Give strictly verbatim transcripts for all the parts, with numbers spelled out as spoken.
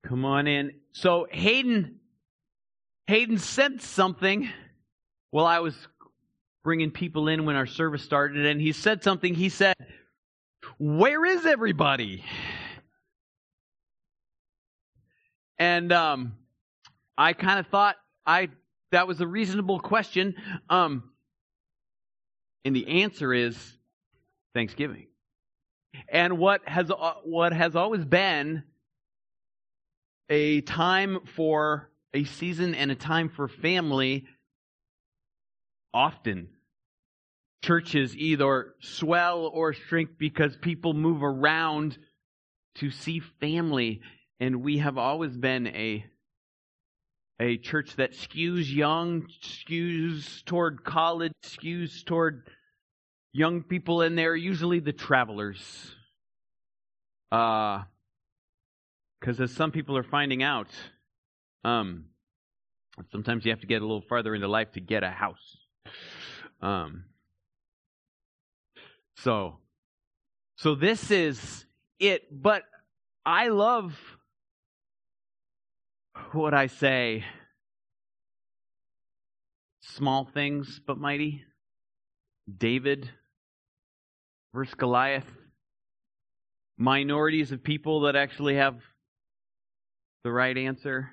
Come on in. So Hayden, Hayden said something while I was bringing people in when our service started, and he said something. He said, "Where is everybody?" And um, I kind of thought I that was a reasonable question. Um, and the answer is Thanksgiving. And what has uh, what has always been a time for a season and a time for family, often churches either swell or shrink because people move around to see family. And we have always been a a church that skews young, skews toward college, skews toward young people, and they're usually the travelers. Uh, because as some people are finding out, um, sometimes you have to get a little farther into life to get a house. Um, so, so this is it. But I love what I say. Small things, but mighty. David versus Goliath. Minorities of people that actually have the right answer.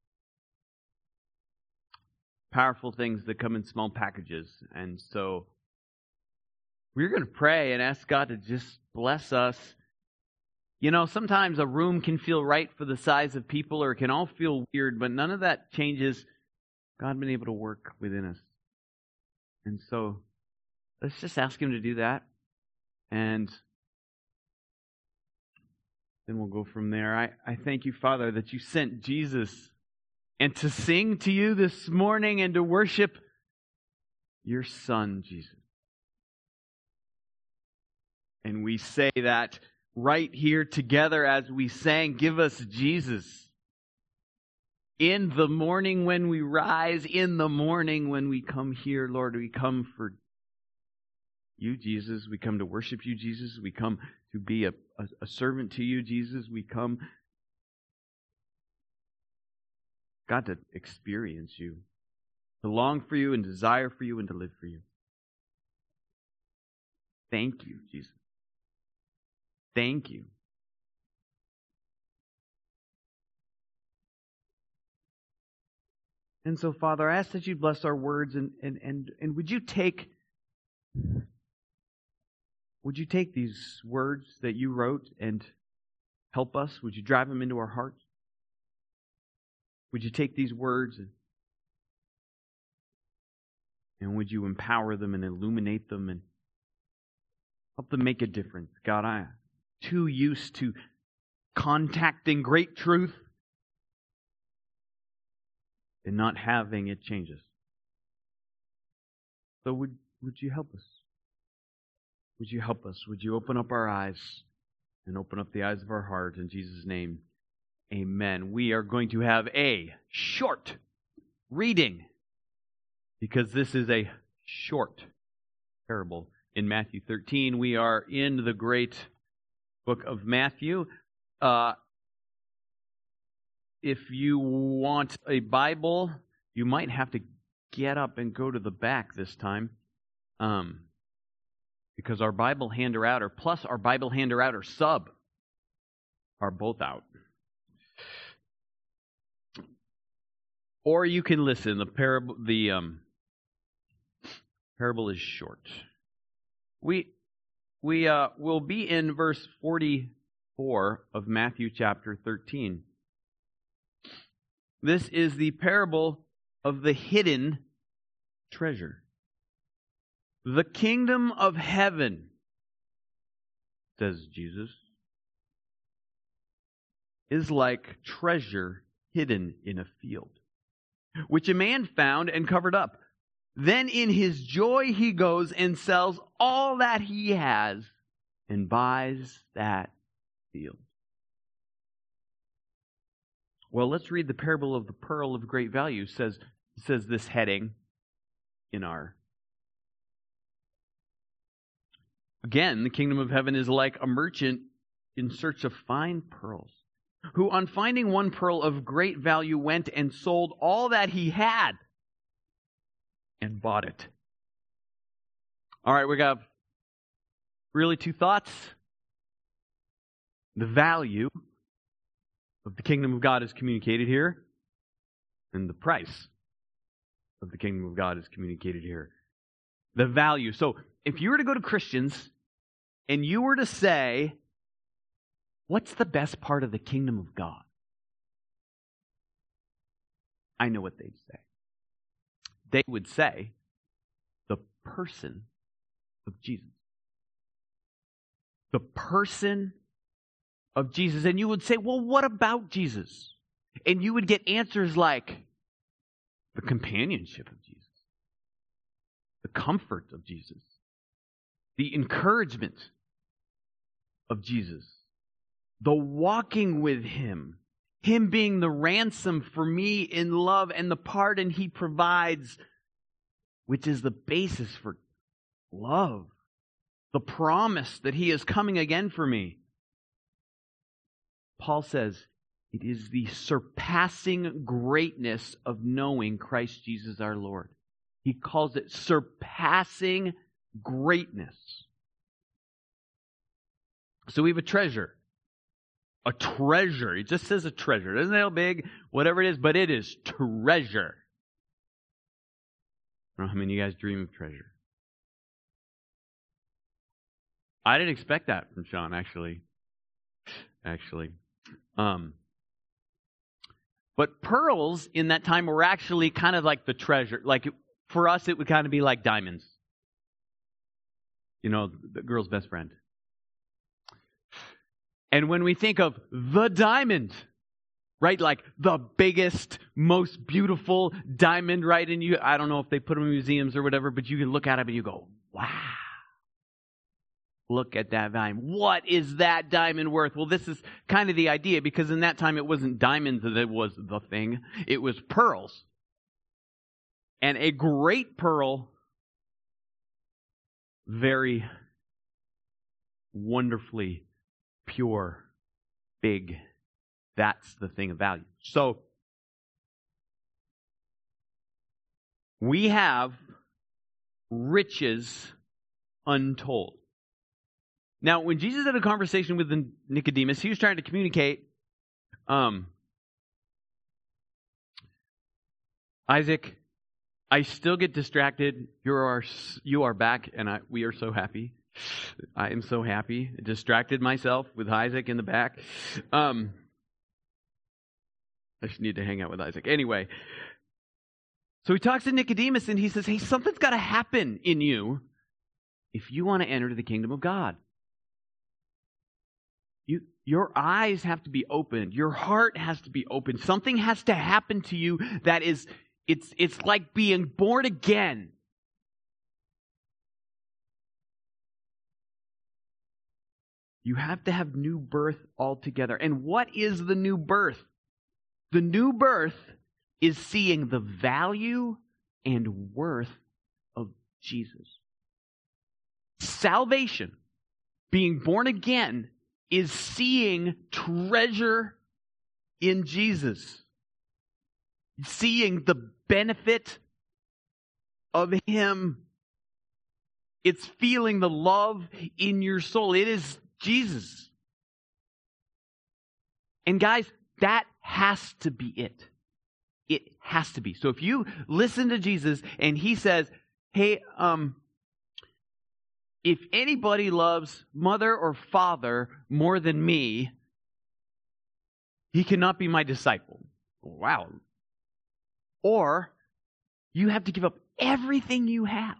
Powerful things that come in small packages. And so we're going to pray and ask God to just bless us. You know, sometimes a room can feel right for the size of people, or it can all feel weird, but none of that changes God being able to work within us. And so let's just ask Him to do that. And then we'll go from there. I, I thank you, Father, that you sent Jesus and to sing to you this morning and to worship your Son, Jesus. And we say that right here together as we sang, give us Jesus. In the morning when we rise, in the morning when we come here, Lord, we come for you, Jesus. We come to worship you, Jesus. We come to be a, a, a servant to you, Jesus. We come, God, to experience you, to long for you and desire for you and to live for you. Thank you, Jesus. Thank you. And so, Father, I ask that you bless our words, and, and, and, and would you take would you take these words that you wrote and help us? Would you drive them into our hearts? Would you take these words and, and would you empower them and illuminate them and help them make a difference? God, I am too used to contacting great truth and not having it change us. So would, would you help us? Would you help us? Would you open up our eyes and open up the eyes of our heart? In Jesus' name, amen. We are going to have a short reading because this is a short parable. In Matthew thirteen, we are in the great book of Matthew. Uh, if you want a Bible, you might have to get up and go to the back this time. Um, because our Bible Hander-Outer, plus our Bible Hander-Outer sub, are both out. Or you can listen. The parable, the um, parable is short. We we uh, will be in verse forty-four of Matthew chapter thirteen. This is the parable of the hidden treasure. The kingdom of heaven, says Jesus, is like treasure hidden in a field, which a man found and covered up. Then in his joy he goes and sells all that he has and buys that field. Well, let's read the parable of the pearl of great value. Says says this heading in our. Again, the kingdom of heaven is like a merchant in search of fine pearls, who on finding one pearl of great value went and sold all that he had and bought it. All right, we got really two thoughts. The value of the kingdom of God is communicated here, and the price of the kingdom of God is communicated here. The value. So if you were to go to Christians and you were to say, what's the best part of the kingdom of God? I know what they'd say. They would say, the person of Jesus. The person of Jesus. And you would say, well, what about Jesus? And you would get answers like, the companionship of Jesus. The comfort of Jesus. The encouragement of Jesus. The walking with Him. Him being the ransom for me in love and the pardon He provides, which is the basis for love. The promise that He is coming again for me. Paul says, it is the surpassing greatness of knowing Christ Jesus our Lord. He calls it surpassing greatness. So we have a treasure. A treasure. It just says a treasure. It doesn't say how big, whatever it is, but it is treasure. I don't know how many of you guys dream of treasure. I didn't expect that from Sean, actually. Actually. Um, but pearls in that time were actually kind of like the treasure. Like for us, it would kind of be like diamonds. You know, the girl's best friend. And when we think of the diamond, right? Like the biggest, most beautiful diamond, right? And you, I don't know if they put them in museums or whatever, but you can look at them and you go, wow. Look at that volume. What is that diamond worth? Well, this is kind of the idea, because in that time it wasn't diamonds that was the thing. It was pearls. And a great pearl, very wonderfully pure, big. That's the thing of value. So, we have riches untold. Now, when Jesus had a conversation with Nicodemus, he was trying to communicate, um, Isaac, I still get distracted. You are you are back, and I, we are so happy. I am so happy. I distracted myself with Isaac in the back. Um, I should need to hang out with Isaac. Anyway, so he talks to Nicodemus, and he says, hey, something's got to happen in you if you want to enter the kingdom of God. You, your eyes have to be opened. Your heart has to be opened. Something has to happen to you that is, it's, it's like being born again. You have to have new birth altogether. And what is the new birth? The new birth is seeing the value and worth of Jesus. Salvation, being born again, is seeing treasure in Jesus. Seeing the benefit of Him. It's feeling the love in your soul. It is Jesus. And guys, that has to be it. It has to be. So if you listen to Jesus and He says, hey, um, if anybody loves mother or father more than me, he cannot be my disciple. Wow. Or you have to give up everything you have.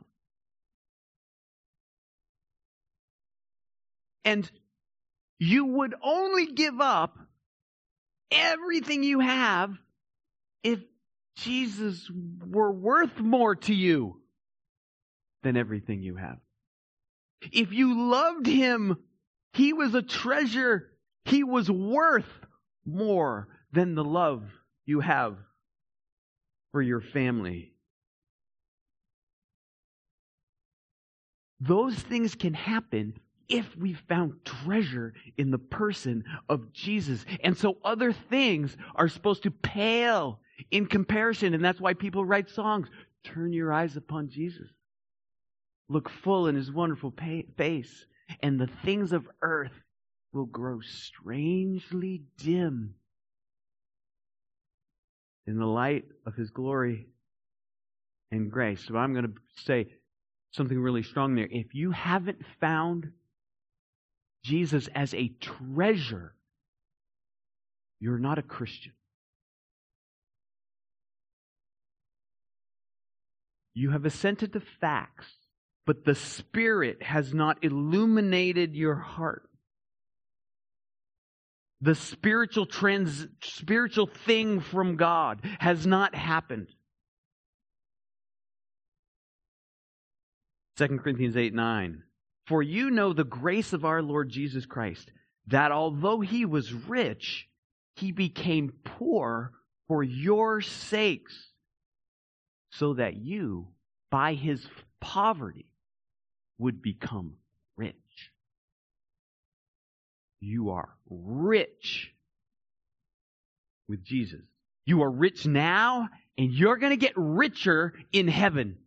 And you would only give up everything you have if Jesus were worth more to you than everything you have. If you loved Him, He was a treasure. He was worth more than the love you have for your family. Those things can happen if we found treasure in the person of Jesus. And so other things are supposed to pale in comparison. And that's why people write songs. Turn your eyes upon Jesus. Look full in his wonderful face, and the things of earth will grow strangely dim in the light of his glory and grace. So I'm going to say something really strong there. If you haven't found Jesus as a treasure, you're not a Christian. You have assented to facts, but the Spirit has not illuminated your heart. The spiritual trans, spiritual thing from God has not happened. Second Corinthians eight nine. For you know the grace of our Lord Jesus Christ, that although he was rich, he became poor for your sakes, so that you, by his poverty, would become rich. You are rich with Jesus. You are rich now, and you're going to get richer in heaven.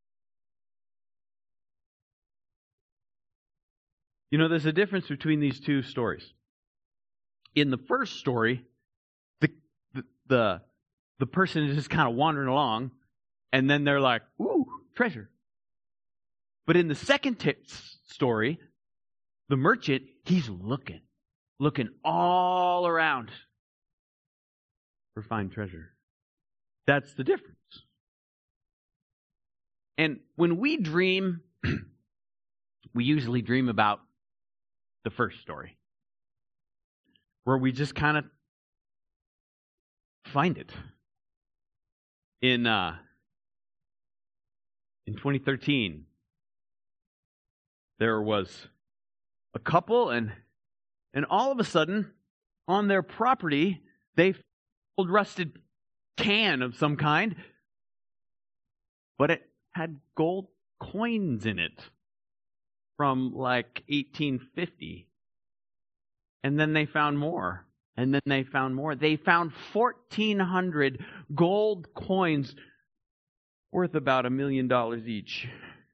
You know, there's a difference between these two stories. In the first story, the the the, the person is just kind of wandering along, and then they're like, ooh, treasure. But in the second t- story, the merchant, he's looking, looking all around for fine treasure. That's the difference. And when we dream, we usually dream about the first story, where we just kind of find it. In uh, in twenty thirteen, there was a couple, and and all of a sudden, on their property, they found an old rusted can of some kind, but it had gold coins in it from like eighteen fifty. And then they found more. And then they found more. They found fourteen hundred gold coins worth about a million dollars each.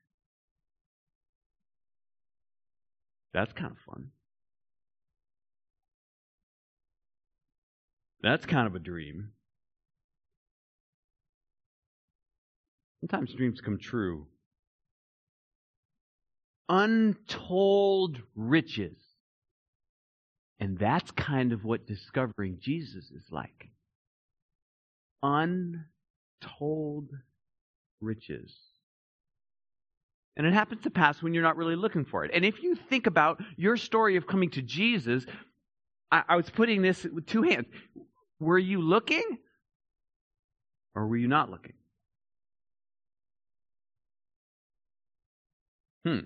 That's kind of fun. That's kind of a dream. Sometimes dreams come true. Untold riches. And that's kind of what discovering Jesus is like. Untold riches. And it happens to pass when you're not really looking for it. And if you think about your story of coming to Jesus, I, I was putting this with two hands. Were you looking? Or were you not looking? Hmm.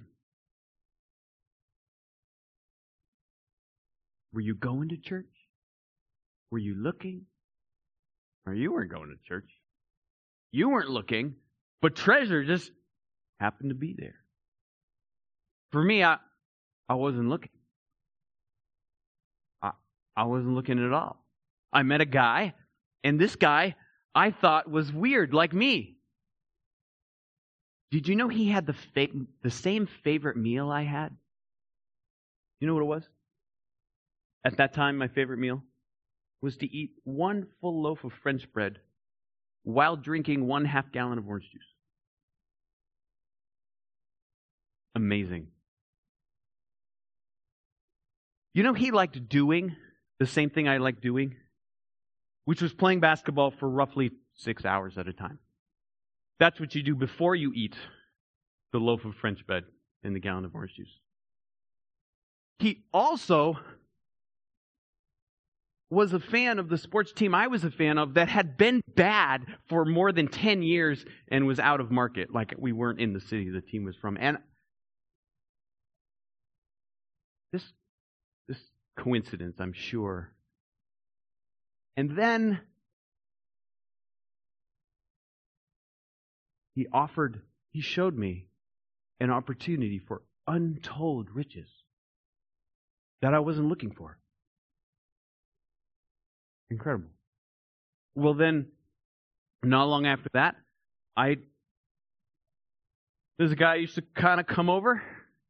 Were you going to church? Were you looking? Or you weren't going to church. You weren't looking, but treasure just happened to be there. For me, I, I wasn't looking. I, I wasn't looking at all. I met a guy, and this guy I thought was weird, like me. Did you know he had the fa- the same favorite meal I had? You know what it was? At that time, my favorite meal was to eat one full loaf of French bread while drinking one half gallon of orange juice. Amazing. You know, he liked doing the same thing I liked doing, which was playing basketball for roughly six hours at a time. That's what you do before you eat the loaf of French bread and the gallon of orange juice. He also was a fan of the sports team I was a fan of that had been bad for more than ten years and was out of market. Like, we weren't in the city the team was from. And this, this coincidence, I'm sure. And then he offered, he showed me an opportunity for untold riches. that I wasn't looking for. Incredible. Well, then, not long after that, I there's a guy who used to kind of come over,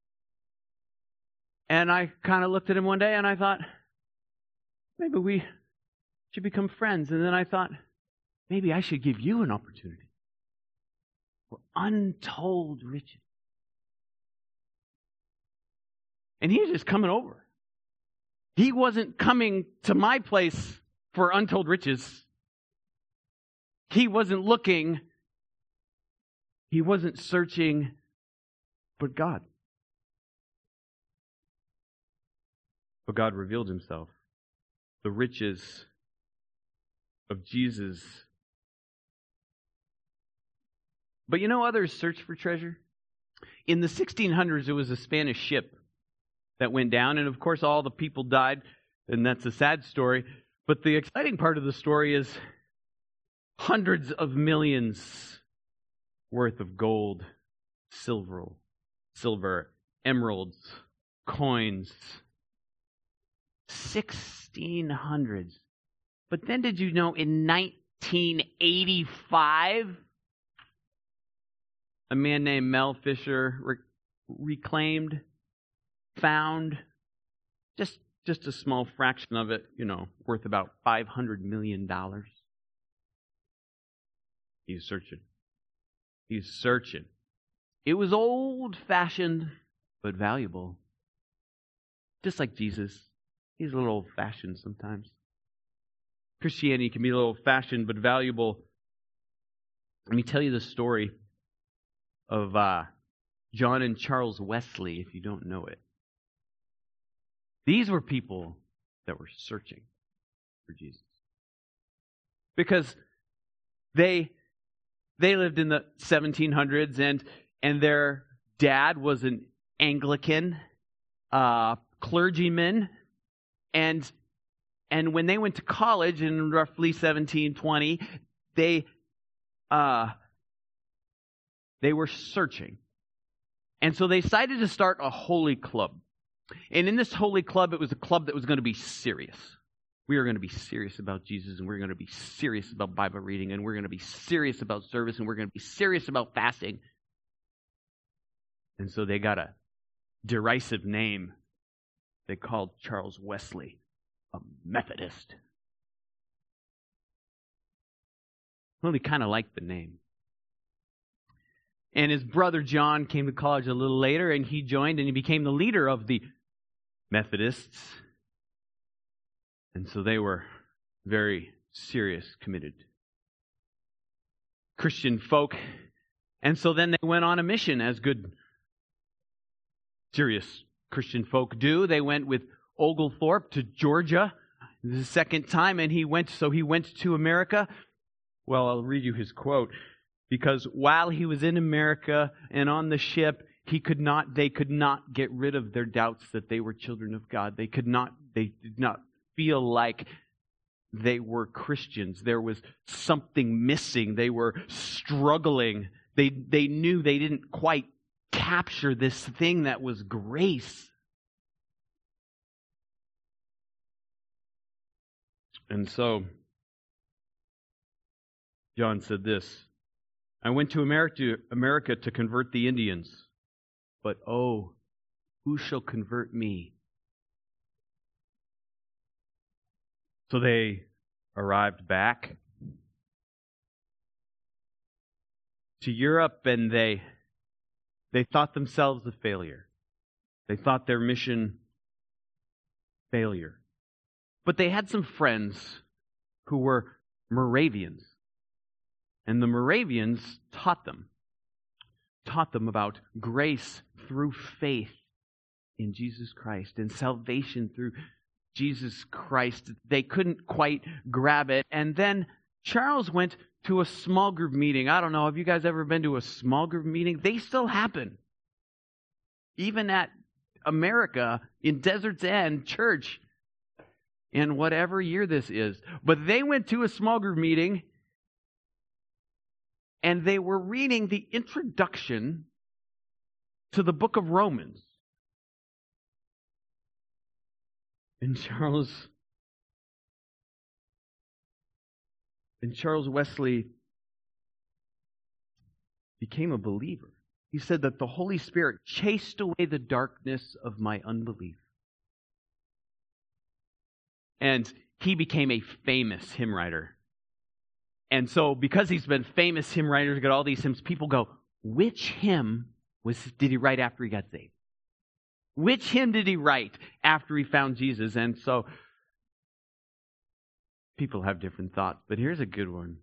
and I kind of looked at him one day, and I thought, maybe we should become friends. And then I thought, maybe I should give you an opportunity for untold riches. And he was just coming over. He wasn't coming to my place for untold riches. He wasn't looking. He wasn't searching, but God. But God revealed himself. The riches of Jesus. But you know others search for treasure? In the sixteen hundreds, it was a Spanish ship that went down, and of course all the people died, and that's a sad story. But the exciting part of the story is hundreds of millions worth of gold, silver, silver, emeralds, coins. sixteen hundreds. But then did you know in nineteen eighty-five, a man named Mel Fisher re- reclaimed, found just, just a small fraction of it, you know, worth about five hundred million dollars. He's searching. He's searching. It was old-fashioned, but valuable. Just like Jesus. He's a little old-fashioned sometimes. Christianity can be a little old-fashioned, but valuable. Let me tell you the story of uh, John and Charles Wesley, if you don't know it. These were people that were searching for Jesus. Because they they lived in the seventeen hundreds, and, and their dad was an Anglican uh, clergyman. And and when they went to college in roughly seventeen twenty, they uh, they were searching. And so they decided to start a holy club. And in this holy club, it was a club that was going to be serious. We are going to be serious about Jesus, and we're going to be serious about Bible reading, and we're going to be serious about service, and we're going to be serious about fasting. And so they got a derisive name. They called Charles Wesley a Methodist. Well, he kind of liked the name. And his brother John came to college a little later, and he joined, and he became the leader of the Methodists. And so they were very serious, committed Christian folk. And so then they went on a mission, as good, serious Christian folk do. They went with Oglethorpe to Georgia the second time, and he went, so he went to America. Well, I'll read you his quote. Because while he was in America and on the ship, he could not, they could not get rid of their doubts that they were children of God. They could not, they did not feel like they were Christians. There was something missing. They were struggling. They, they knew they didn't quite capture this thing that was grace. And so, John said this, I went to America, America to convert the Indians, but oh, who shall convert me? So they arrived back to Europe, and they they thought themselves a failure. They thought their mission failure. But they had some friends who were Moravians. And the Moravians taught them, taught them about grace through faith in Jesus Christ and salvation through Jesus Christ. They couldn't quite grab it. And then Charles went to a small group meeting. I don't know, have you guys ever been to a small group meeting? They still happen. Even at America, in Desert's End Church, in whatever year this is. But they went to a small group meeting, and they were reading the introduction to the book of Romans. And Charles and Charles Wesley became a believer. He said that the Holy Spirit chased away the darkness of my unbelief. And he became a famous hymn writer. And so because he's been famous hymn writer, got all these hymns, people go, which hymn was did he write after he got saved? Which hymn did he write after he found Jesus? And so people have different thoughts, but here's a good one.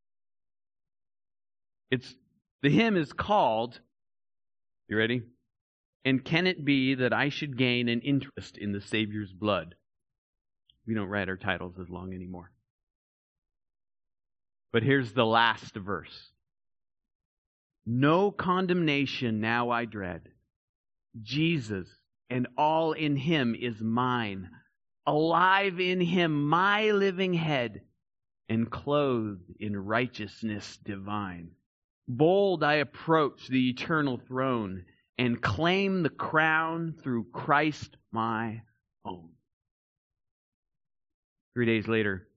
It's the hymn is called, you ready? And can it be that I should gain an interest in the Savior's blood? We don't write our titles as long anymore. But here's the last verse. No condemnation now I dread. Jesus and all in Him is mine. Alive in Him my living head, and clothed in righteousness divine. Bold I approach the eternal throne, and claim the crown through Christ my own. Three days later,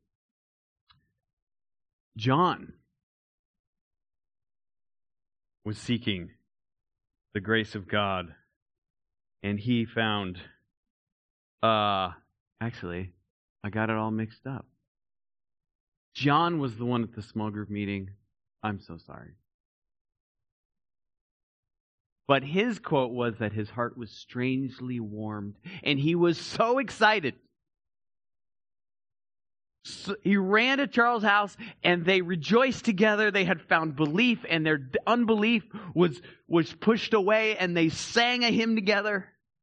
John was seeking the grace of God, and he found, uh, actually, I got it all mixed up. John was the one at the small group meeting. I'm so sorry. But his quote was that his heart was strangely warmed, and he was so excited. So he ran to Charles' house, and they rejoiced together. They had found belief, and their unbelief was, was pushed away, and they sang a hymn together.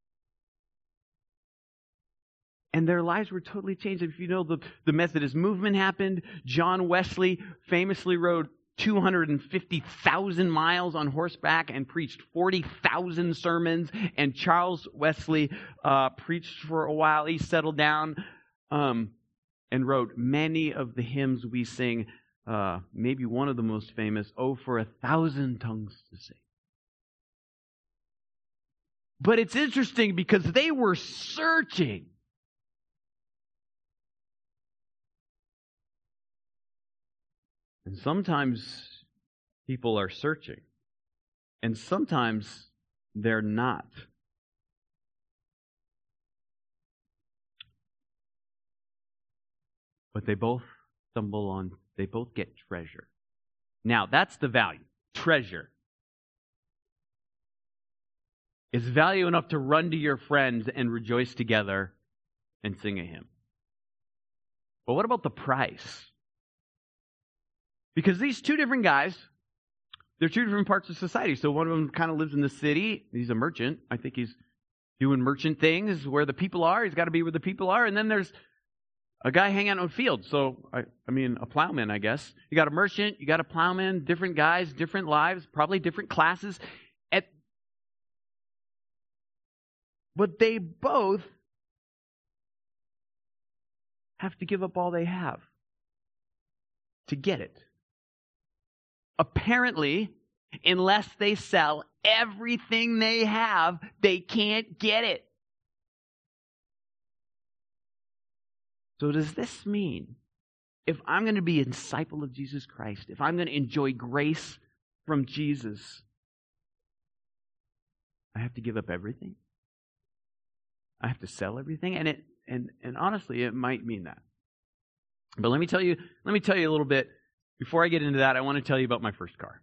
And their lives were totally changed. If you know, the, the Methodist movement happened. John Wesley famously rode two hundred fifty thousand miles on horseback and preached forty thousand sermons. And Charles Wesley uh, preached for a while. He settled down um, and wrote many of the hymns we sing. Uh, maybe one of the most famous, Oh, for a Thousand Tongues to Sing. But it's interesting because they were searching. And sometimes people are searching, and sometimes they're not. But they both stumble on, they both get treasure. Now, that's the value. Treasure. It's value enough to run to your friends and rejoice together and sing a hymn. But what about the price? Because these two different guys, they're two different parts of society. So one of them kind of lives in the city. He's a merchant. I think he's doing merchant things where the people are. He's got to be where the people are. And then there's a guy hanging out in a field. So, I, I mean, a plowman, I guess. You got a merchant, you got a plowman, different guys, different lives, probably different classes. At, but they both have to give up all they have to get it. Apparently, unless they sell everything they have, they can't get it. So does this mean, if I'm going to be a disciple of Jesus Christ, if I'm going to enjoy grace from Jesus, I have to give up everything? I have to sell everything? And it and and honestly, it might mean that. But let me tell you, let me tell you a little bit. Before I get into that, I want to tell you about my first car.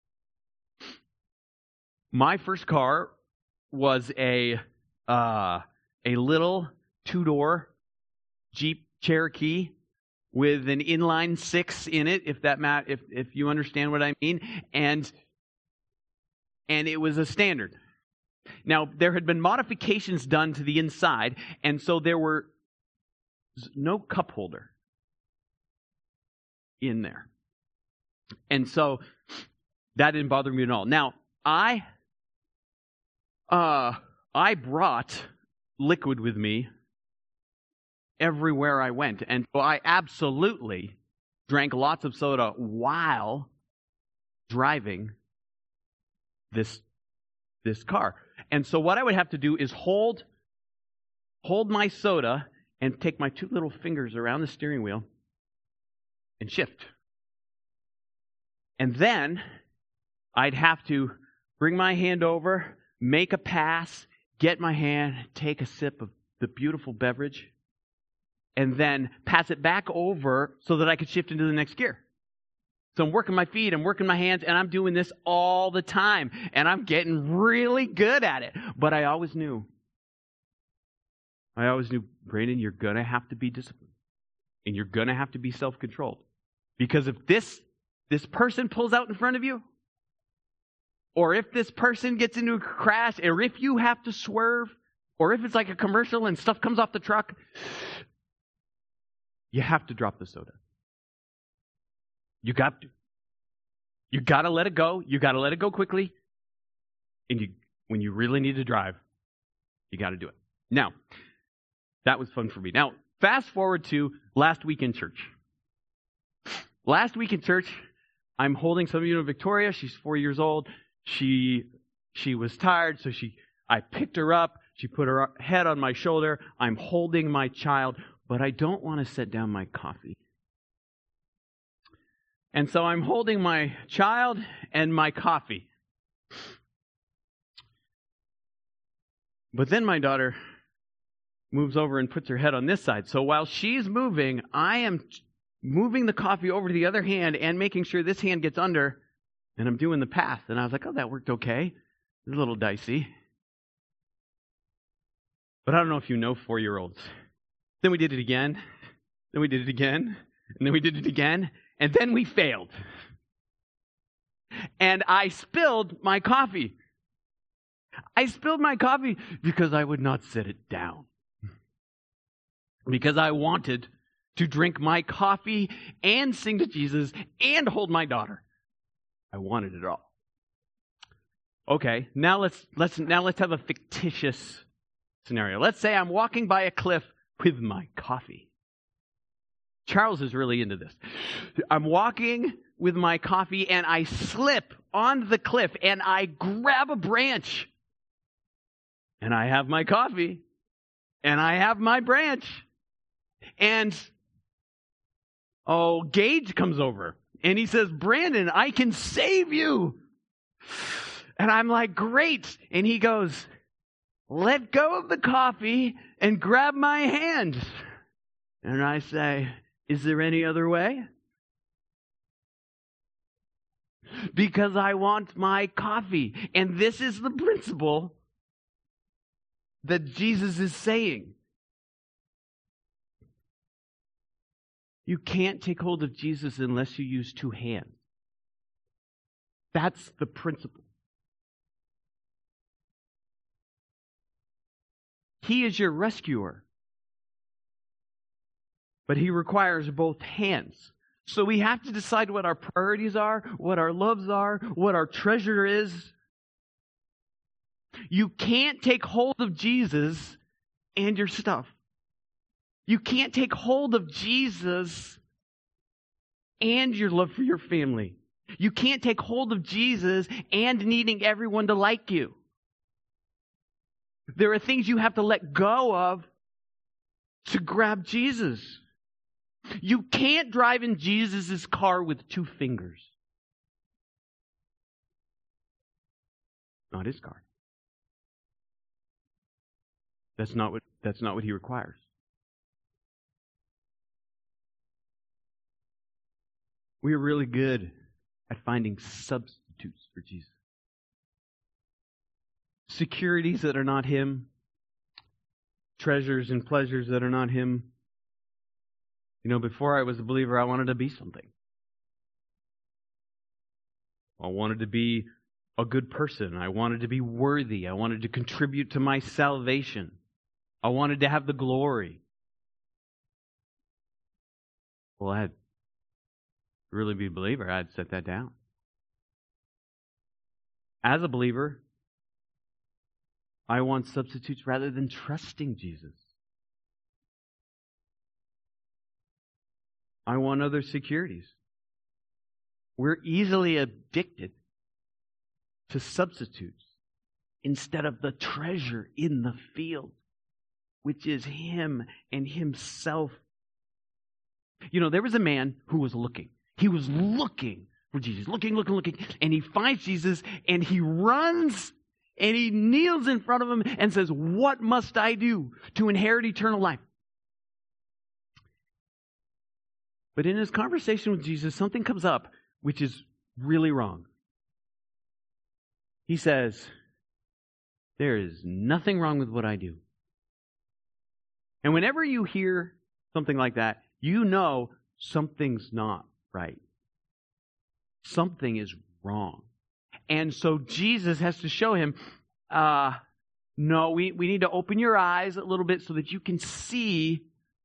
My first car was a uh, a little two-door Jeep Cherokee with an inline six in it, if that mat, if if you understand what I mean, and and it was a standard. Now there had been modifications done to the inside, and so there were no cup holder in there. And so that didn't bother me at all. Now, I uh, I brought liquid with me everywhere I went. And so I absolutely drank lots of soda while driving this, this car. And so what I would have to do is hold, hold my soda and take my two little fingers around the steering wheel and shift. And then I'd have to bring my hand over, make a pass, get my hand, take a sip of the beautiful beverage, and then pass it back over so that I could shift into the next gear. So I'm working my feet, I'm working my hands, and I'm doing this all the time. And I'm getting really good at it. But I always knew, I always knew, Brandon, you're going to have to be disciplined. And you're going to have to be self-controlled. Because if this, this person pulls out in front of you, or if this person gets into a crash, or if you have to swerve, or if it's like a commercial and stuff comes off the truck, you have to drop the soda. You got to. You got to let it go. You got to let it go quickly. And you, when you really need to drive, you got to do it. Now, that was fun for me. Now, fast forward to last week in church. Last week in church, I'm holding some of you know Victoria. She's four years old. She she was tired, so she I picked her up. She put her head on my shoulder. I'm holding my child, but I don't want to set down my coffee. And so I'm holding my child and my coffee. But then my daughter moves over and puts her head on this side. So while she's moving, I am moving the coffee over to the other hand and making sure this hand gets under, and I'm doing the pass. And I was like, oh, that worked okay. It's a little dicey. But I don't know if you know four-year-olds. Then we did it again. Then we did it again. And then we did it again. And then we failed. And I spilled my coffee. I spilled my coffee because I would not set it down. Because I wanted to drink my coffee and sing to Jesus and hold my daughter. I wanted it all. Okay, now let's let's now let's have a fictitious scenario. Let's say I'm walking by a cliff with my coffee. Charles is really into this. I'm walking with my coffee and I slip on the cliff and I grab a branch. And I have my coffee. And I have my branch. And, oh, Gage comes over. And he says, Brandon, I can save you. And I'm like, great. And he goes, let go of the coffee and grab my hand. And I say, is there any other way? Because I want my coffee. And this is the principle that Jesus is saying. You can't take hold of Jesus unless you use two hands. That's the principle. He is your rescuer. But He requires both hands. So we have to decide what our priorities are, what our loves are, what our treasure is. You can't take hold of Jesus and your stuff. You can't take hold of Jesus and your love for your family. You can't take hold of Jesus and needing everyone to like you. There are things you have to let go of to grab Jesus. You can't drive in Jesus' car with two fingers. Not His car. That's not what, that's not what He requires. We are really good at finding substitutes for Jesus. Securities that are not Him. Treasures and pleasures that are not Him. You know, before I was a believer, I wanted to be something. I wanted to be a good person. I wanted to be worthy. I wanted to contribute to my salvation. I wanted to have the glory. Well, I had to really be a believer. I had to set that down. As a believer, I want substitutes rather than trusting Jesus. I want other securities. We're easily addicted to substitutes instead of the treasure in the field. which is Him and Himself. You know, there was a man who was looking. He was looking for Jesus, looking, looking, looking, and he finds Jesus, and he runs, and he kneels in front of him and says, "What must I do to inherit eternal life?" But in his conversation with Jesus, something comes up which is really wrong. He says, "There is nothing wrong with what I do." And whenever you hear something like that, you know something's not right. Something is wrong. And so Jesus has to show him, uh, no, we, we need to open your eyes a little bit so that you can see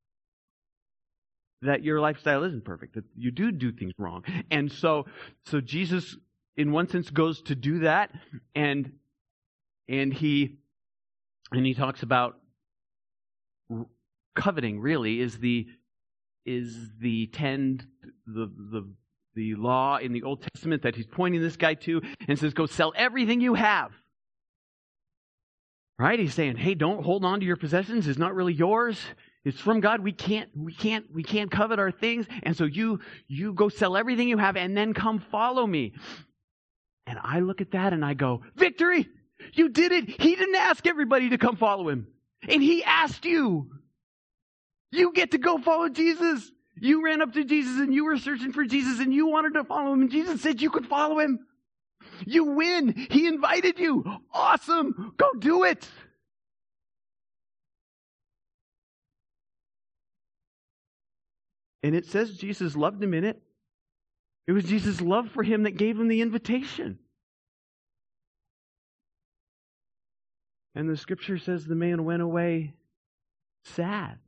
that your lifestyle isn't perfect, that you do do things wrong. And so, so Jesus, in one sense, goes to do that, and and he and he talks about coveting. Really, is the is the ten the the the law in the Old Testament that he's pointing this guy to, and says, "Go sell everything you have." Right? He's saying, "Hey, don't hold on to your possessions. It's not really yours. It's from God. We can't, we can't, we can't covet our things. And so you, you go sell everything you have and then come follow me." And I look at that and I go, "Victory! You did it! He didn't ask everybody to come follow him. And He asked you. You get to go follow Jesus. You ran up to Jesus and you were searching for Jesus and you wanted to follow Him. And Jesus said you could follow Him. You win. He invited you. Awesome. Go do it." And it says Jesus loved him in it. It was Jesus' love for him that gave him the invitation. And the scripture says the man went away sad.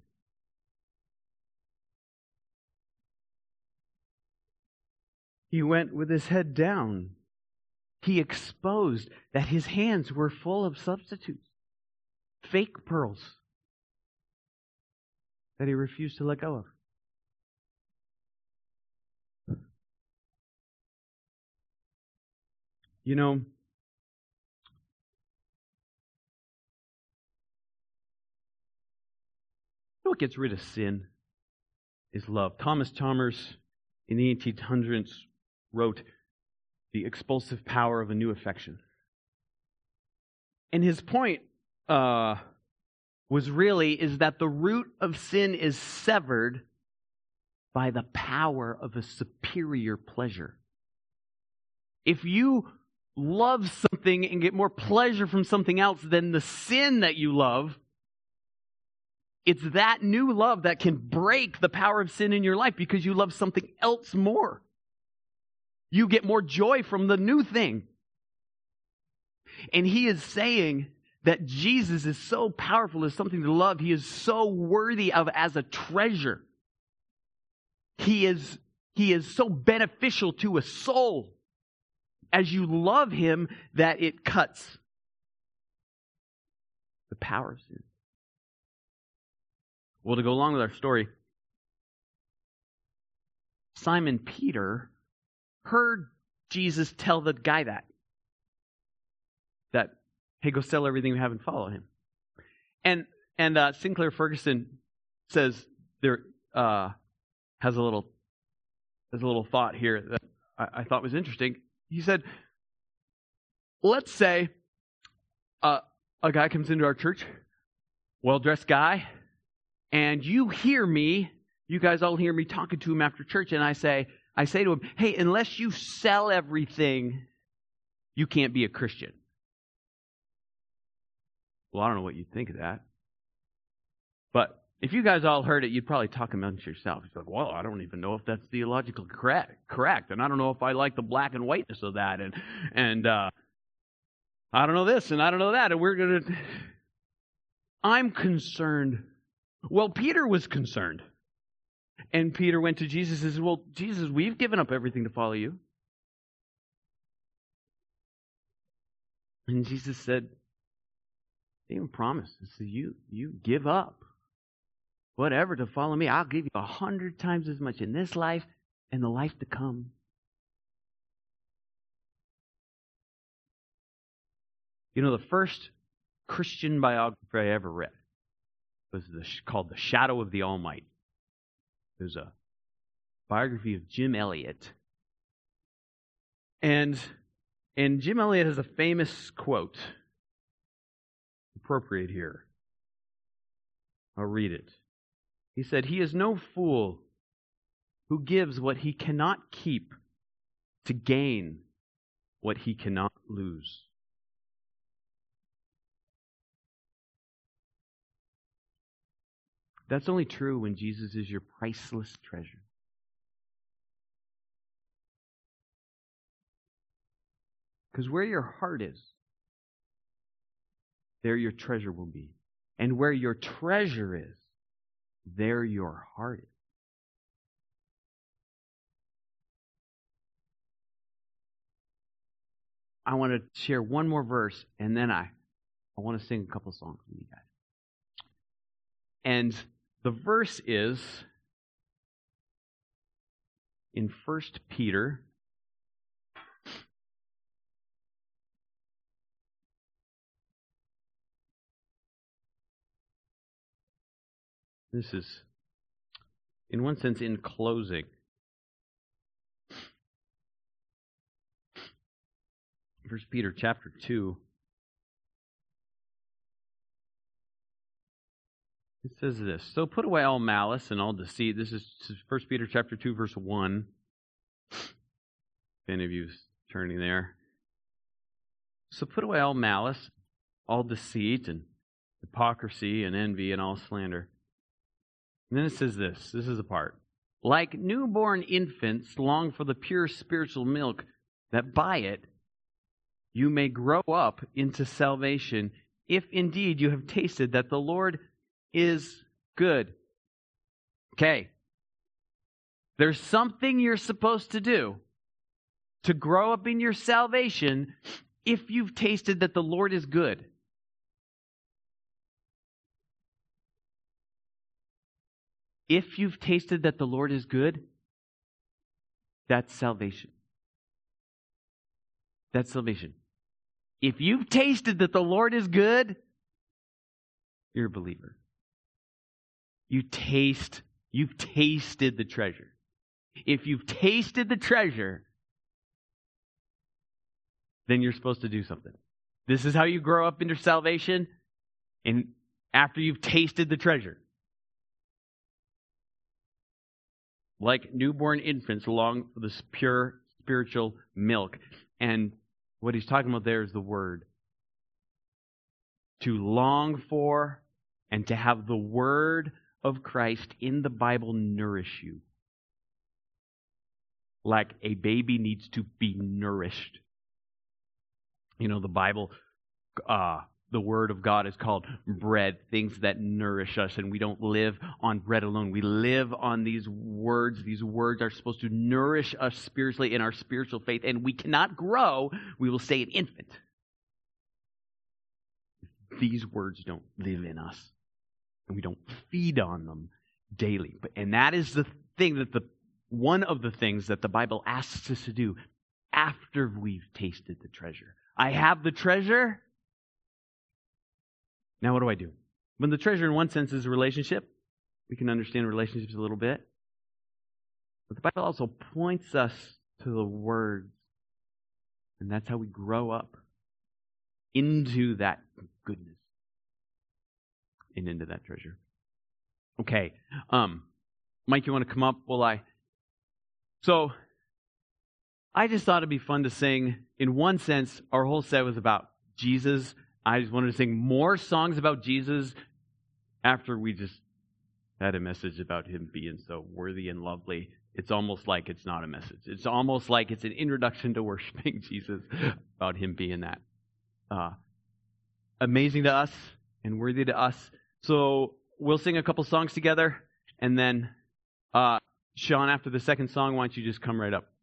He went with his head down. He exposed that his hands were full of substitutes, fake pearls that he refused to let go of. You know, what gets rid of sin is love. Thomas Chalmers in the eighteen hundreds wrote "The Expulsive Power of a New Affection." And his point uh, was really is that the root of sin is severed by the power of a superior pleasure. If you love something and get more pleasure from something else than the sin that you love, it's that new love that can break the power of sin in your life because you love something else more. You get more joy from the new thing. And he is saying that Jesus is so powerful as something to love. He is so worthy of as a treasure. He is, he is so beneficial to a soul as you love Him that it cuts the power of sin. Well, to go along with our story, Simon Peter heard Jesus tell the guy that. That, hey, go sell everything you have and follow Him. And and uh, Sinclair Ferguson says there uh, has a little has a little thought here that I, I thought was interesting. He said, let's say uh, a guy comes into our church, well-dressed guy, and you hear me, you guys all hear me talking to him after church, and I say, I say to him, "Hey, unless you sell everything, you can't be a Christian." Well, I don't know what you'd think of that. But if you guys all heard it, you'd probably talk amongst yourself. You'd be like, "Well, I don't even know if that's theologically correct, correct, and I don't know if I like the black and whiteness of that, and and uh, I don't know this, and I don't know that, and we're going to..." I'm concerned. Well, Peter was concerned. And Peter went to Jesus and said, "Well, Jesus, we've given up everything to follow you." And Jesus said, "They even promised. He said, you, you give up whatever to follow me. I'll give you a hundred times as much in this life and the life to come." You know, the first Christian biography I ever read was the, called The Shadow of the All-Might. There's a biography of Jim Elliot. And, and Jim Elliot has a famous quote, appropriate here. I'll read it. He said, "He is no fool who gives what he cannot keep to gain what he cannot lose." That's only true when Jesus is your priceless treasure. Because where your heart is, there your treasure will be. And where your treasure is, there your heart is. I want to share one more verse, and then I, I want to sing a couple songs with you guys. And the verse is in First Peter. This is, in one sense, in closing. First Peter chapter two. It says this: "So put away all malice and all deceit." This is First Peter chapter two, verse one. If any of you is turning there. "So put away all malice, all deceit, and hypocrisy, and envy, and all slander." And then it says this. This is the part. "Like newborn infants, long for the pure spiritual milk, that by it you may grow up into salvation, if indeed you have tasted that the Lord is good." Okay. There's something you're supposed to do to grow up in your salvation if you've tasted that the Lord is good. If you've tasted that the Lord is good, that's salvation. That's salvation. If you've tasted that the Lord is good, you're a believer. You taste, you've tasted the treasure. If you've tasted the treasure, then you're supposed to do something. This is how you grow up into salvation, and after you've tasted the treasure. Like newborn infants long for this pure spiritual milk. And what he's talking about there is the word. To long for and to have the word of Christ in the Bible nourish you. Like a baby needs to be nourished. You know, the Bible, uh, the Word of God is called bread, things that nourish us, and we don't live on bread alone. We live on these words. These words are supposed to nourish us spiritually in our spiritual faith, and we cannot grow. We will stay an infant. These words don't live in us, and we don't feed on them daily. But and that is the thing that the one of the things that the Bible asks us to do after we've tasted the treasure. I have the treasure. Now what do I do? When the treasure in one sense is a relationship, we can understand relationships a little bit. But the Bible also points us to the words. And that's how we grow up into that goodness and into that treasure. Okay. Um, Mike, you want to come up while I... So, I just thought it'd be fun to sing. In one sense, our whole set was about Jesus. I just wanted to sing more songs about Jesus after we just had a message about Him being so worthy and lovely. It's almost like it's not a message. It's almost like it's an introduction to worshiping Jesus about Him being that uh, amazing to us and worthy to us. So we'll sing a couple songs together, and then uh, Sean, after the second song, why don't you just come right up?